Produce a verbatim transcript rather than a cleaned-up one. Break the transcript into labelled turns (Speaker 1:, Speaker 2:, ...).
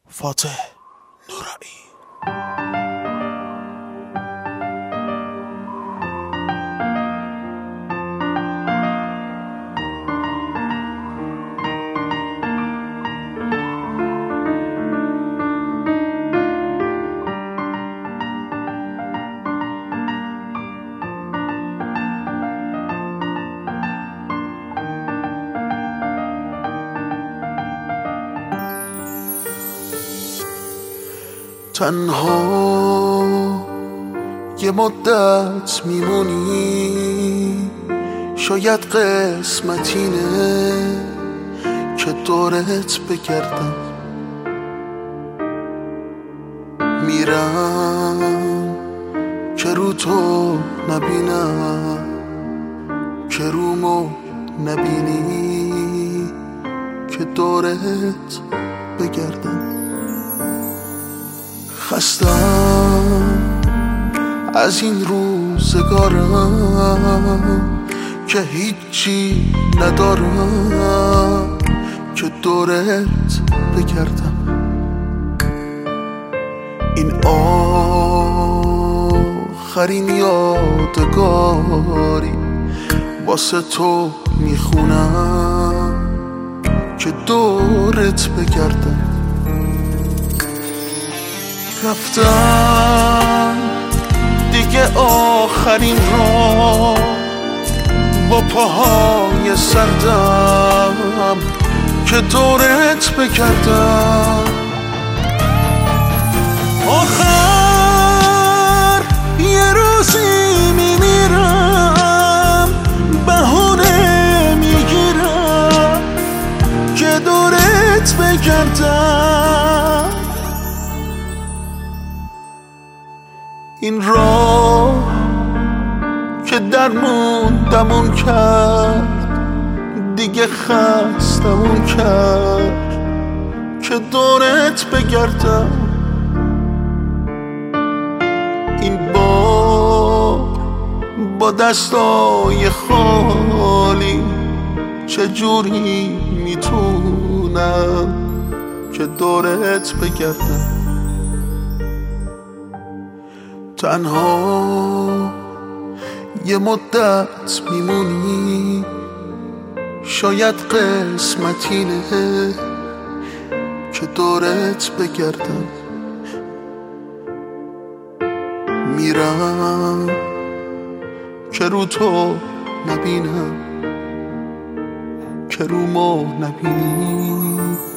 Speaker 1: فاتح نورایی. تنها یه مدت میمونی، شاید قسمتینه که دورت بگردم. میرم که رو تو نبینم، که رومو نبینی که دورت بگردم. خستم از این روزگارم که هیچی ندارم که دورت بگردم. این آخرین یادگاری واسه تو میخونم که دورت بگردم. رفتم دیگه آخرین را با پاهای سردم که دورت بگردم. آخر یه روزی میمیرم، بهونه میگیرم که دورت بگردم. این راه که درموندمون کرد دیگه خستمون کرد که دورت بگردم. این بار با دستای خالی چجوری میتونم که دورت بگردم. تنها یه مدت میمونی، شاید قسمتینه که دورت بگردم. میرم که رو تو نبینم، که رومو نبینی